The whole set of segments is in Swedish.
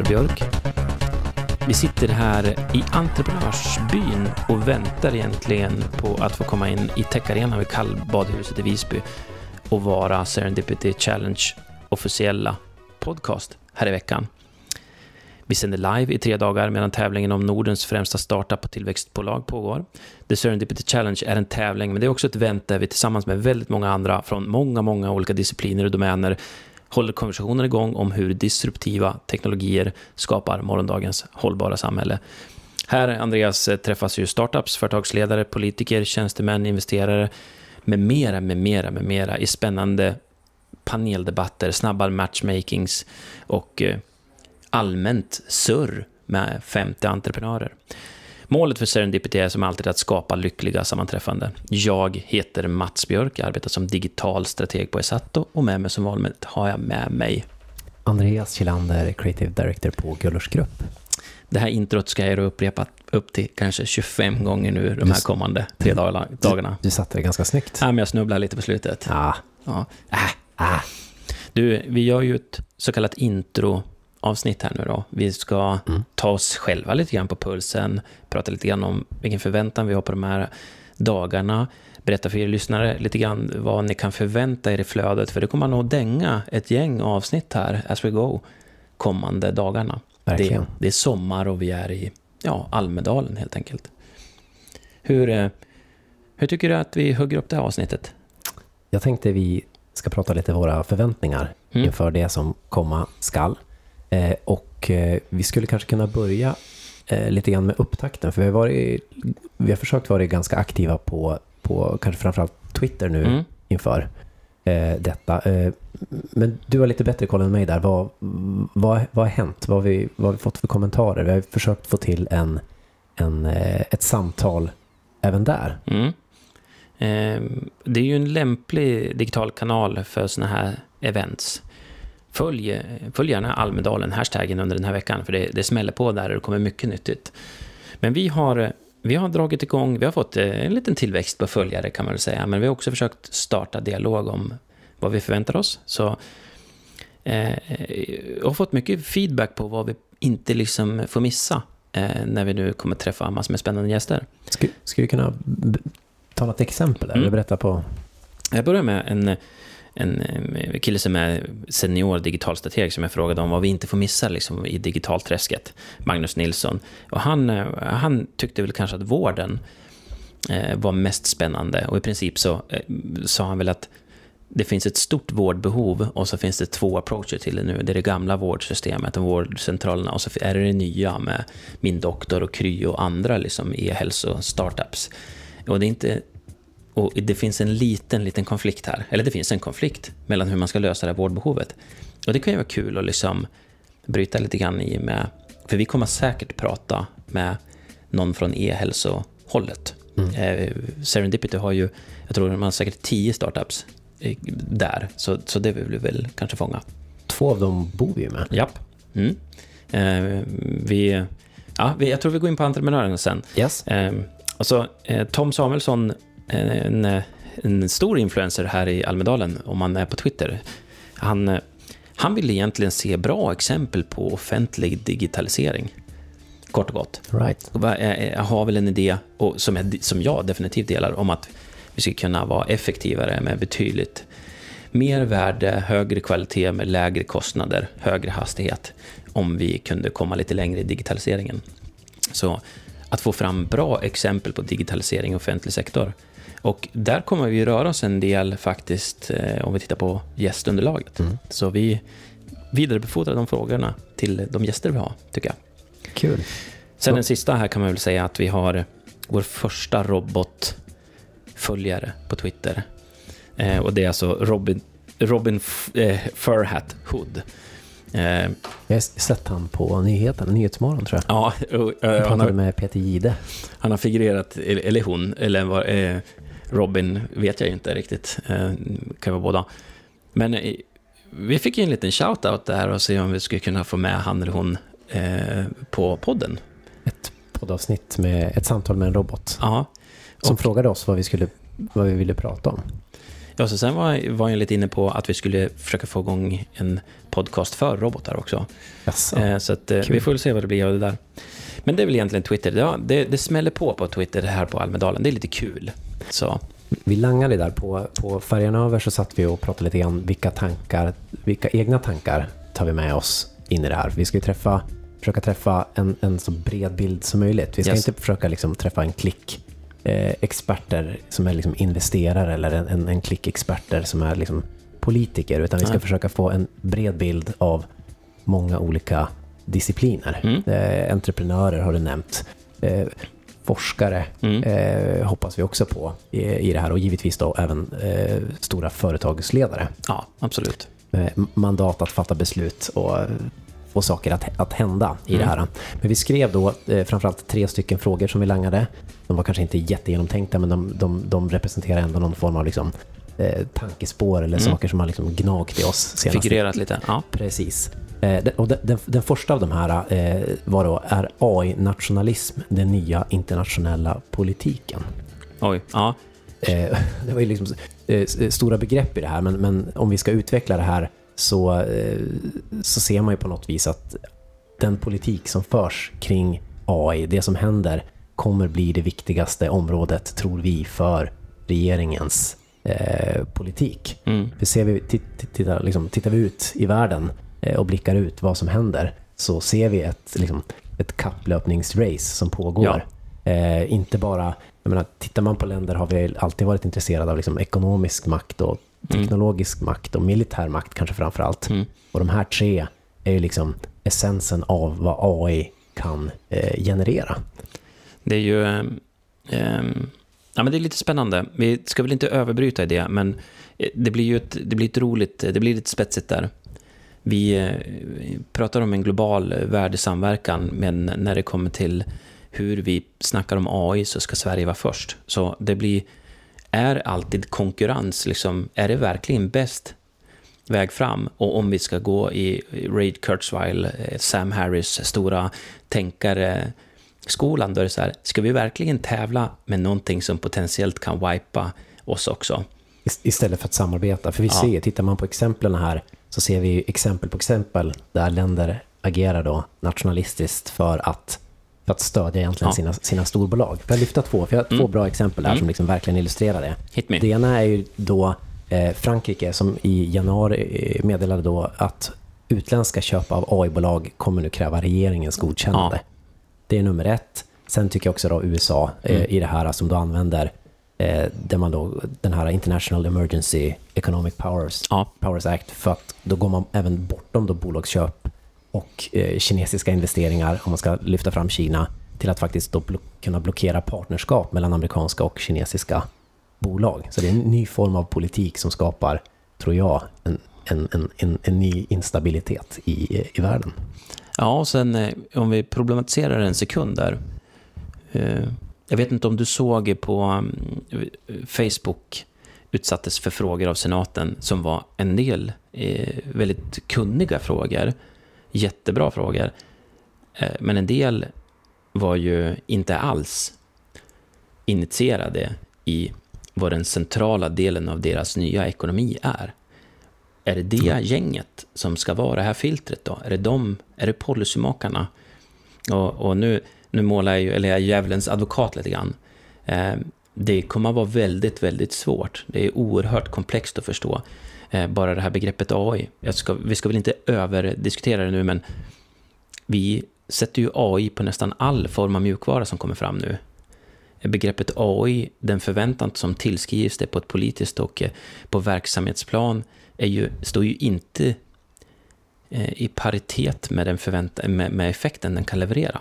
Björk. Vi sitter här i Entreprenörsbyn och väntar egentligen på att få komma in i Tech-arenan vid Kallbadhuset i Visby och vara Serendipity Challenge officiella podcast här i veckan. Vi sänder live i 3 dagar medan tävlingen om Nordens främsta startup- och tillväxtbolag pågår. The Serendipity Challenge är en tävling, men det är också ett event där vi tillsammans med väldigt många andra från många olika discipliner och domäner håller konversationer igång om hur disruptiva teknologier skapar morgondagens hållbara samhälle. Här, Andreas, träffas ju startups, företagsledare, politiker, tjänstemän, investerare med mera i spännande paneldebatter, snabba matchmakings och allmänt surr med 50 entreprenörer. Målet för Serendipity är som alltid att skapa lyckliga sammanträffande. Jag heter Mats Björk, jag arbetar som digital strateg på Esato och med mig som vanligt har jag med mig Andreas Kilander, Creative Director på Gullers Grupp. Det här introt ska jag upprepa upp till kanske 25 gånger nu de här kommande 3 dagarna. Du satte det ganska snyggt. Ja, men jag snubblar lite på slutet. Ja. Du, vi gör ju ett så kallat intro-avsnitt här nu då. Vi ska ta oss själva lite grann på pulsen, prata lite grann om vilken förväntan vi har på de här dagarna, berätta för er lyssnare lite grann vad ni kan förvänta er i flödet, för det kommer nog dänga ett gäng avsnitt här as we go kommande dagarna. Det är sommar och vi är i Almedalen helt enkelt. Hur tycker du att vi hugger upp det här avsnittet? Jag tänkte vi ska prata lite våra förväntningar inför det som komma skall. Och vi skulle kanske kunna börja lite grann med upptakten, för vi har försökt vara ganska aktiva på kanske framförallt Twitter nu inför detta. Men du har lite bättre koll än mig där. Vad har hänt? Vad har vi fått för kommentarer? Vi har försökt få till ett samtal även där. Det är ju en lämplig digital kanal för såna här events. Följ gärna Almedalen, hashtaggen under den här veckan, för det smäller på där och det kommer mycket nyttigt. Men vi har dragit igång, vi har fått en liten tillväxt på följare kan man väl säga, men vi har också försökt starta dialog om vad vi förväntar oss. Så jag har fått mycket feedback på vad vi inte liksom får missa när vi nu kommer träffa massor med spännande gäster. Ska du kunna ta något exempel eller berätta på? Jag börjar med en kille som är senior digitalstrateg som jag frågade om vad vi inte får missa liksom, i digitalträsket, Magnus Nilsson. Och han tyckte väl kanske att vården var mest spännande, och i princip så sa han väl att det finns ett stort vårdbehov och så finns det 2 approacher till det nu. Det är det gamla vårdsystemet och vårdcentralerna, och så är det nya med Min Doktor och Kry och andra liksom e-hälso-startups. Och det finns en liten konflikt här. Eller det finns en konflikt mellan hur man ska lösa det här vårdbehovet. Och det kan ju vara kul att liksom bryta lite grann i med. För vi kommer säkert prata med någon från e-hälsohållet. Serendipity har ju, jag tror man har säkert 10 startups där. Så det vill vi väl kanske fånga. 2 av dem bor vi med. Japp. Jag tror vi går in på entreprenören sen. Yes. Och så Tom Samuelsson, en stor influencer här i Almedalen, om man är på Twitter. Han vill egentligen se bra exempel på offentlig digitalisering. Kort och gott. Right. Jag har väl en idé som jag definitivt delar om att vi ska kunna vara effektivare med betydligt mer värde, högre kvalitet med lägre kostnader, högre hastighet, om vi kunde komma lite längre i digitaliseringen. Så att få fram bra exempel på digitalisering i offentlig sektor. Och där kommer vi röra oss en del faktiskt om vi tittar på gästunderlaget. Så vi vidarebefordrar de frågorna till de gäster vi har, tycker jag. Kul. Sen den sista här kan man väl säga att vi har vår första robotföljare på Twitter. Och det är alltså Robin Furhat Hood. Jag har sett han på Nyhetsmorgon tror jag. Ja, han pratade med Peter Gide. Han har figurerat, eller hon, eller Robin vet jag inte riktigt. Kan vara båda. Men vi fick en liten shoutout där och se om vi skulle kunna få med han eller hon på podden. Ett poddavsnitt med ett samtal med en robot. Ja. Som frågade oss vad vi ville prata om. Ja, så sen var jag lite inne på att vi skulle försöka få igång en podcast för robotar också. Så att, vi får väl se vad det blir av det där. Men det är väl egentligen Twitter. Ja, det smäller på Twitter här på Almedalen. Det är lite kul. Så. Vi langade där på färjan över, så satt vi och pratade lite grann vilka egna tankar tar vi med oss in i det här. Vi ska ju försöka träffa en så bred bild som möjligt. Vi ska inte försöka liksom träffa en klick experter som är liksom investerare, eller en klick experter som är liksom politiker, utan vi ska försöka få en bred bild av många olika discipliner. Entreprenörer har du nämnt. Forskare hoppas vi också på i det här, och givetvis då även stora företagsledare. Ja, absolut. Mandat att fatta beslut och få saker att hända i det här. Men vi skrev då framförallt 3 stycken frågor som vi langade. De var kanske inte jättegenomtänkta, men de representerar ändå någon form av liksom, tankespår eller saker som har liksom gnagt i oss senast. Figurerat lite. Ja. Precis. Och den första av de här var då: är AI-nationalism den nya internationella politiken? Oj, ja. Det var ju liksom stora begrepp i det här, men om vi ska utveckla det här så ser man ju på något vis att den politik som förs kring AI, det som händer, kommer bli det viktigaste området, tror vi, för regeringens politik. För tittar vi ut i världen och blickar ut vad som händer, så ser vi ett kapplöpningsrace som pågår. Ja. Inte bara, jag menar, tittar man på länder har vi alltid varit intresserade av liksom ekonomisk makt och teknologisk makt och militär makt kanske framförallt. Och de här 3 är ju liksom essensen av vad AI kan generera. Det är ju ja, men det är lite spännande. Vi ska väl inte överbryta i det, men det blir ju ett roligt, det blir lite spetsigt där. Vi pratar om en global värdesamverkan, men när det kommer till hur vi snackar om AI så ska Sverige vara först. Så det är alltid konkurrens. Liksom, är det verkligen bäst väg fram? Och om vi ska gå i Ray Kurzweil, Sam Harris, stora tänkare skolan, då är det så här: ska vi verkligen tävla med någonting som potentiellt kan wipa oss också? Istället för att samarbeta. För vi tittar man på exemplen här, så ser vi exempel på exempel där länder agerar då nationalistiskt för att stödja egentligen sina storbolag. För jag lyfta 2, för jag har 2 bra exempel där som liksom verkligen illustrerar det. Det ena är ju då Frankrike, som i januari meddelade då att utländska köp av AI-bolag kommer nu kräva regeringens godkännande. Det är nummer 1. Sen tycker jag också då USA i det här som då använder där man då, den här International Emergency Economic Powers Act, för att då går man även bortom då bolagsköp och kinesiska investeringar, om man ska lyfta fram Kina, till att faktiskt då kunna blockera partnerskap mellan amerikanska och kinesiska bolag. Så det är en ny form av politik som skapar, tror jag, en ny instabilitet i världen. Ja, och sen om vi problematiserar en sekund där. Jag vet inte om du såg på Facebook utsattes för frågor av senaten som var en del väldigt kunniga frågor. Jättebra frågor. Men en del var ju inte alls initierade i vad den centrala delen av deras nya ekonomi är. Är det gänget som ska vara det här filtret då? Är det policymakarna? Och nu målar jag ju, eller jag är djävulens advokat lite grann. Det kommer att vara väldigt, väldigt svårt. Det är oerhört komplext att förstå. Bara det här begreppet AI. Vi ska väl inte överdiskutera det nu, men vi sätter ju AI på nästan all form av mjukvara som kommer fram nu. Begreppet AI, den förväntan som tillskrivs det på ett politiskt och på verksamhetsplan, står ju inte i paritet med med effekten den kan leverera.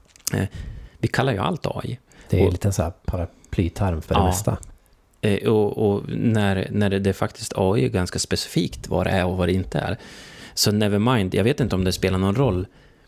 Vi kallar ju allt AI. Det är lite en så här paraplyterm för det mesta. Och när det faktiskt AI är ganska specifikt vad det är och vad det inte är. Så never mind, jag vet inte om det spelar någon roll.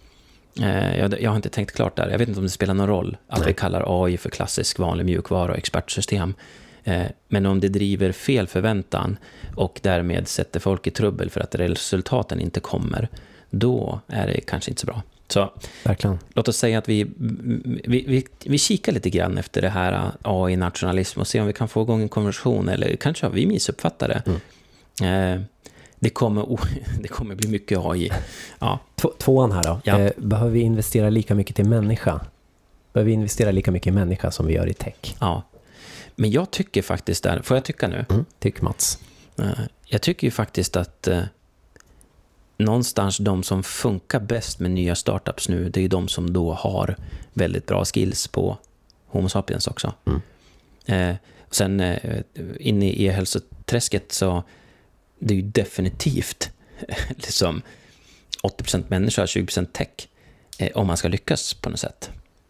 Jag har inte tänkt klart där. Jag vet inte om det spelar någon roll att vi kallar AI för klassisk vanlig mjukvara och expertsystem. Men om det driver fel förväntan och därmed sätter folk i trubbel för att resultaten inte kommer, då är det kanske inte så bra. Så verkligen. Låt oss säga att vi kikar lite grann efter det här AI-nationalism och se om vi kan få igång en konversation, eller kanske har vi missuppfattat det. Det kommer bli mycket AI. Ja. Tvåan här då. Ja. Behöver vi investera lika mycket till människa? Behöver vi investera lika mycket i människa som vi gör i tech? Ja. Men jag tycker faktiskt där, får jag tycka nu? Tyck Mats. Jag tycker ju faktiskt att någonstans de som funkar bäst med nya startups nu, det är ju de som då har väldigt bra skills på Homo sapiens också. Sen inne i e-hälsoträsket så det är ju definitivt liksom 80% människa, 20% tech om man ska lyckas på något sätt.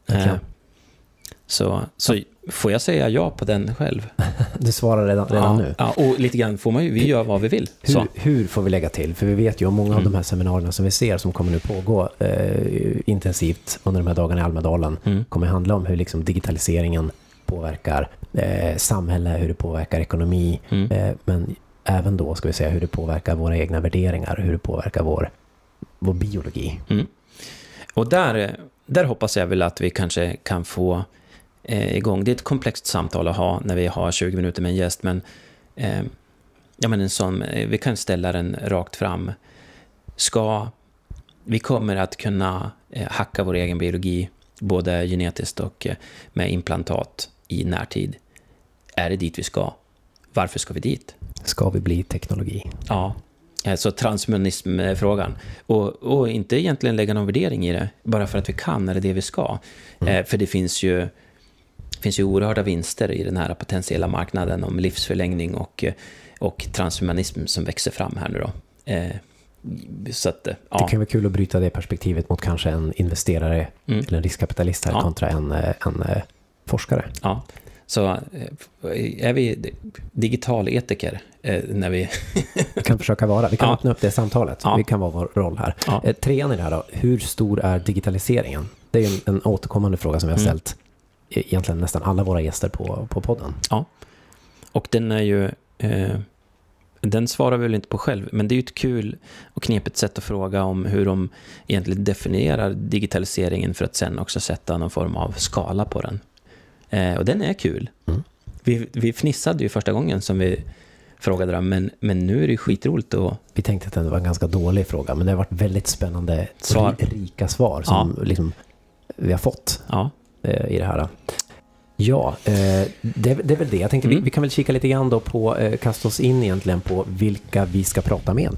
Så får jag säga ja på den själv? Du svarar redan nu. Ja, och lite grann får man ju, vi gör vad vi vill. Hur får vi lägga till? För vi vet ju om många av de här seminarierna som vi ser som kommer nu pågå intensivt under de här dagarna i Almedalen kommer handla om hur liksom digitaliseringen påverkar samhälle, hur det påverkar ekonomi, men även då ska vi säga hur det påverkar våra egna värderingar, hur det påverkar vår biologi. Och där hoppas jag väl att vi kanske kan få igång. Det är ett komplext samtal att ha när vi har 20 minuter med en gäst, men en sån, vi kan ställa den rakt fram. Vi kommer att kunna hacka vår egen biologi både genetiskt och med implantat i närtid. Är det dit vi ska? Varför ska vi dit? Ska vi bli teknologi? Ja, så transhumanism-frågan. Och inte egentligen lägga någon värdering i det, bara för att vi kan, eller det vi ska. För det finns ju oerhörda vinster i den här potentiella marknaden om livsförlängning och transhumanism som växer fram här nu då. Så att, ja. Det kan vara kul att bryta det perspektivet mot kanske en investerare eller en riskkapitalist här kontra en forskare. Ja. Så är vi digitaletiker när vi kan försöka vara. Vi kan öppna upp det samtalet. Ja. Vi kan vara vår roll här. Ja. Trean i det här då. Hur stor är digitaliseringen? Det är en återkommande fråga som vi har ställt egentligen nästan alla våra gäster på podden. Ja. Och den är ju den svarar vi väl inte på själv, men det är ju ett kul och knepigt sätt att fråga om hur de egentligen definierar digitaliseringen för att sen också sätta någon form av skala på den. Och den är kul. Vi fnissade ju första gången som vi frågade dem, men nu är det skitroligt. Vi tänkte att det var en ganska dålig fråga, men det har varit väldigt spännande svar. Rika svar som liksom vi har fått i det här. Ja, det är väl det. Jag tänkte vi kan väl kika lite grann då på, kasta oss in egentligen på vilka vi ska prata med.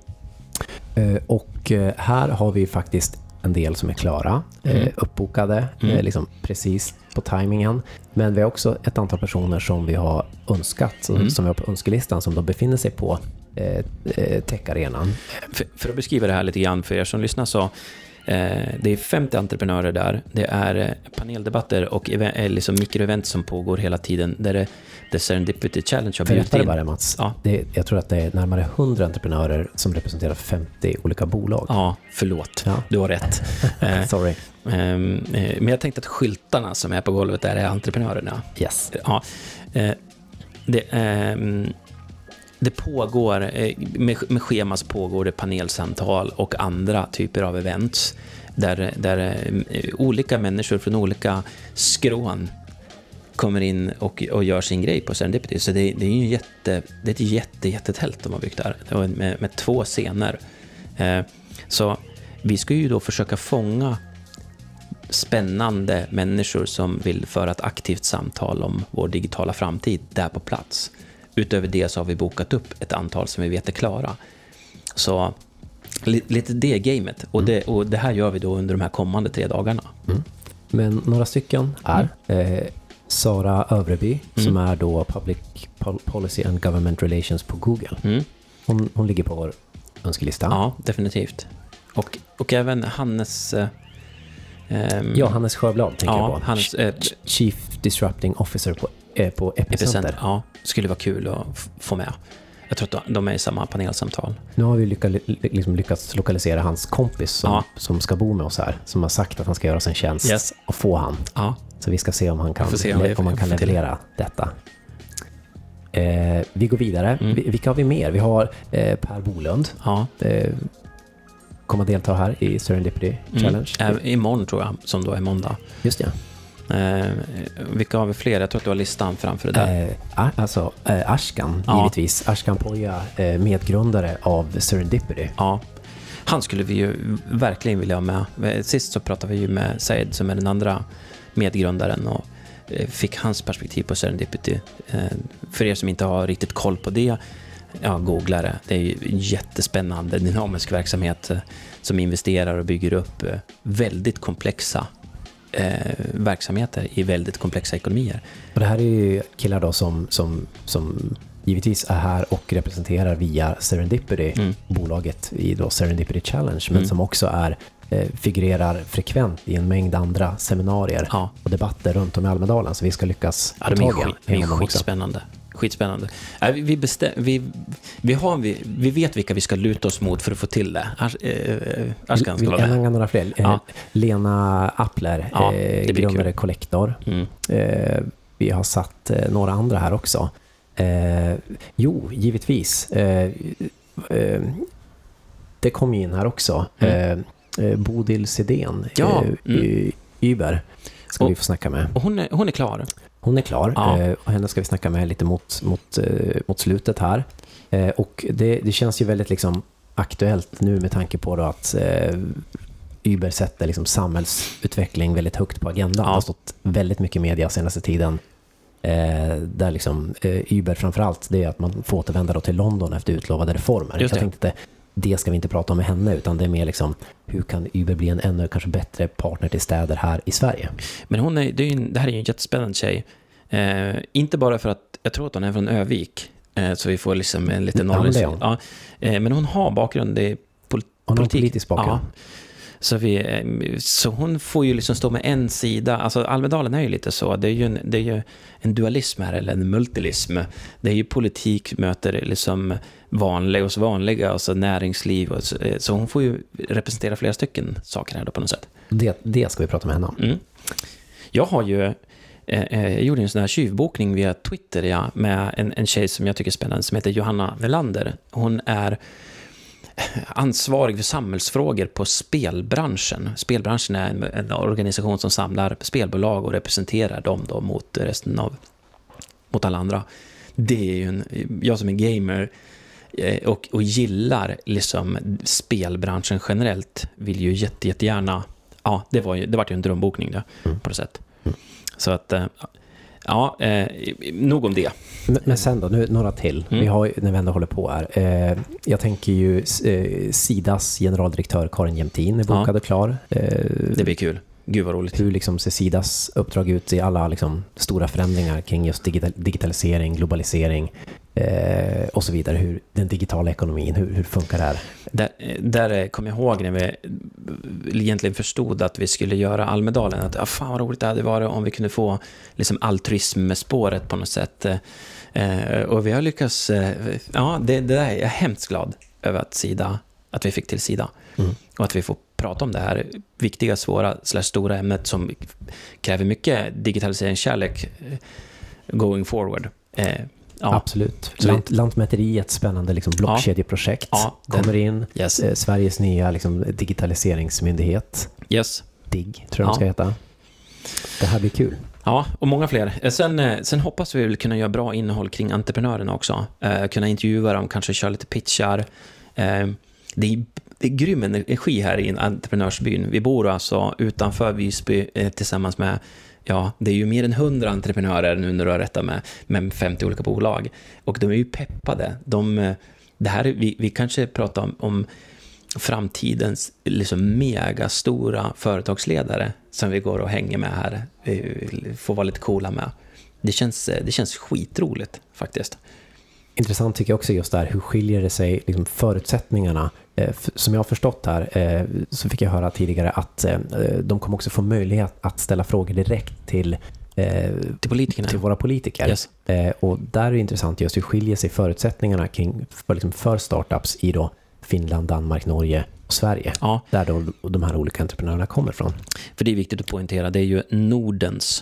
Och här har vi faktiskt en del som är klara, uppbokade, liksom precis på tajmingen. Men vi har också ett antal personer som vi har önskat, som vi har på önskelistan, som de befinner sig på tech-arenan. För att beskriva det här lite grann för er som lyssnar, så det är 50 entreprenörer där. Det är paneldebatter och liksom mikroevent som pågår hela tiden, där det Serendipity Challenge har bjudit in. Bara, Mats. Ja. Jag tror att det är närmare 100 entreprenörer som representerar 50 olika bolag. Ja, förlåt. Ja. Du har rätt. Sorry. Men jag tänkte att skyltarna som är på golvet där är entreprenörerna. Yes. Ja. Det pågår, med schemas pågår det panelsamtal och andra typer av events där olika människor från olika skrån kommer in och gör sin grej på Serendipity. Så det är ju ett jättetält de har byggt där med 2 scener. Så vi ska ju då försöka fånga spännande människor som vill föra ett aktivt samtal om vår digitala framtid där på plats. Utöver det så har vi bokat upp ett antal som vi vet är klara. Så lite det gamet. Och det här gör vi då under de här kommande 3 dagarna. Men några stycken är Sara Övreby, som är då Public Policy and Government Relations på Google. Hon ligger på vår önskelista. Ja, definitivt. Och även Hannes... Hannes Sjöblad tänker jag på. Hannes, Chief Disrupting Officer på Epicenter. Ja, skulle vara kul att få med. Jag tror att de är i samma panelsamtal. Nu har vi lyckats lokalisera hans kompis som ska bo med oss här, som har sagt att han ska göra sin tjänst och få han. Ja. Så vi ska se om han kan, leverera detta. Vi går vidare. Vilka har vi mer? Vi har Per Bolund. Ja. komma och delta här i Serendipity Challenge. Imorgon tror jag, som då är måndag. Just det. Vilka har vi fler? Jag tror att du har listan framför det där. Ashkan, givetvis. Ashkan Poya, medgrundare av Serendipity. Ja, han skulle vi ju verkligen vilja ha med. Sist så pratade vi ju med Said som är den andra medgrundaren och fick hans perspektiv på Serendipity. För er som inte har riktigt koll på det, googla det. Det är ju en jättespännande dynamisk verksamhet som investerar och bygger upp väldigt komplexa verksamheter i väldigt komplexa ekonomier. Och det här är ju killar då som givetvis är här och representerar via Serendipity, bolaget i då Serendipity Challenge, men som också figurerar frekvent i en mängd andra seminarier och debatter runt om i Almedalen, så vi ska lyckas få tag i honom också. Skitspännande. Vi vet vilka vi ska luta oss mot för att få till det. Ashkan ska vara med. Några fler. Lena Appler, grundare Collector. Vi har satt några andra här också. Givetvis. Det kom in här också. Bodil Sidén, Uber, ska vi få snacka med. Och hon är klar. Hon är klar, och henne ska vi snacka med lite mot slutet här. Och det känns ju väldigt liksom aktuellt nu med tanke på då att Uber sätter liksom samhällsutveckling väldigt högt på agendan. Det har stått väldigt mycket media senaste tiden. Där liksom Uber framförallt, det är att man får återvända då till London efter utlovade reformer. Jag tänkte att det ska vi inte prata om med henne, utan det är mer liksom hur kan Uber bli en ännu kanske bättre partner till städer här i Sverige. Men det här är ju en jättespännande tjej. Inte bara för att jag tror att hon är från Övik, så vi får liksom en liten knowledge. Men hon har bakgrund i politisk bakgrund. Så hon får ju liksom stå med en sida. Alltså Almedalen är ju lite så. Det är ju en dualism här, eller en multilism. Det är ju politik möter liksom vanliga och så näringsliv. Så hon får ju representera flera stycken saker här då på något sätt. Det ska vi prata med henne om. Jag har ju jag gjorde en sån här tjuvbokning via Twitter med en tjej som jag tycker är spännande som heter Johanna Velander. Hon är ansvarig för samhällsfrågor på spelbranschen. Spelbranschen är en organisation som samlar spelbolag och representerar dem då mot resten av mot alla andra. Det är ju jag som är gamer och gillar liksom spelbranschen generellt vill ju jättegärna det var ju en drömbokning där på något sätt. Så att nog om det. Men sen då, nu några till. Vi har när vi ändå håller på här. Jag tänker ju Sidas generaldirektör Karin Jämtin är bokad och klar. Det blir kul. Gud vad roligt. Hur liksom ser Sidas uppdrag ut i alla liksom stora förändringar kring just digitalisering, globalisering och så vidare. Hur den digitala ekonomin, hur funkar det här? Där kom jag ihåg när vi egentligen förstod att vi skulle göra Almedalen. Att fan vad roligt det hade varit om vi kunde få liksom altruism med spåret på något sätt. Och vi har lyckats, det där är jag hemskt glad över att vi fick till Sida. Och att vi får prata om det här viktiga, svåra, stora ämnet som kräver mycket digitaliseringskärlek going forward. Absolut. Lantmäteriet, spännande liksom blockkedjeprojekt kommer in. Yes. Sveriges nya liksom digitaliseringsmyndighet. Yes. DIGG tror jag de ska heta. Det här blir kul. Ja, och många fler. Sen hoppas vi väl kunna göra bra innehåll kring entreprenörerna också. Kunna intervjua dem, kanske köra lite pitchar. Det är grym energi här i entreprenörsbyn. Vi bor alltså utanför Visby tillsammans med, det är ju mer än 100 entreprenörer nu när du har rättat med 50 olika bolag. Och de är ju peppade. Det här, vi kanske pratar om framtidens liksom mega stora företagsledare som vi går och hänger med här. Vi får vara lite coola med. Det känns skitroligt faktiskt. Intressant tycker jag också just där, hur skiljer det sig liksom förutsättningarna? Som jag har förstått här så fick jag höra tidigare att de kommer också få möjlighet att ställa frågor direkt till politikerna, till våra politiker. Yes. Och där är det intressant just hur skiljer sig förutsättningarna för startups i då Finland, Danmark, Norge och Sverige. Ja. Där då de här olika entreprenörerna kommer från. För det är viktigt att poängtera, det är ju Nordens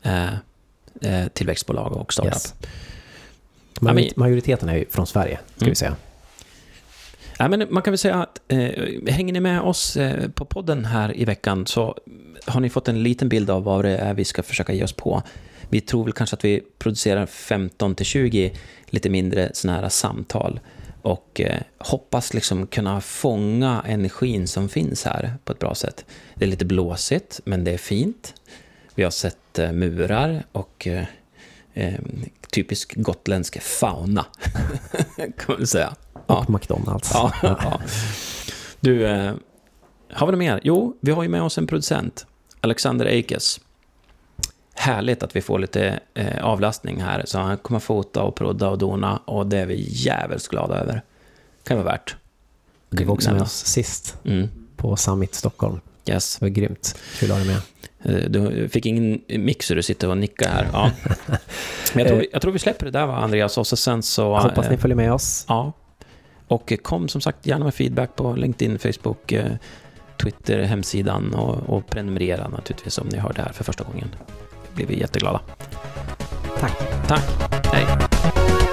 tillväxtbolag och startup. Yes. Majoriteten är ju från Sverige, ska vi säga. Men man kan väl säga att hänger ni med oss på podden här i veckan så har ni fått en liten bild av vad det är vi ska försöka ge oss på. Vi tror väl kanske att vi producerar 15-20 lite mindre såna här samtal och hoppas liksom kunna fånga energin som finns här på ett bra sätt. Det är lite blåsigt, men det är fint. Vi har sett murar och typisk gotländsk fauna kan man väl säga. Och McDonalds. Ja. Du, har vi något mer? Jo, vi har ju med oss en producent, Alexander Eikes. Härligt att vi får lite avlastning här, så han kommer fota och prodda och dona, och det är vi jävligt glada över. Kan vara värt. Du var också med oss sist på Summit Stockholm. Yes. Det var grymt. Kul att ha dig med. Du fick ingen mix så du sitter och nickar här. Ja. Men jag tror vi släpper det där, va, Andreas? Och så sen så... Hoppas ni följer med oss. Ja. Och kom som sagt gärna med feedback på LinkedIn, Facebook, Twitter, hemsidan och prenumerera naturligtvis om ni hör det här för första gången. Det blir vi jätteglada. Tack. Hej.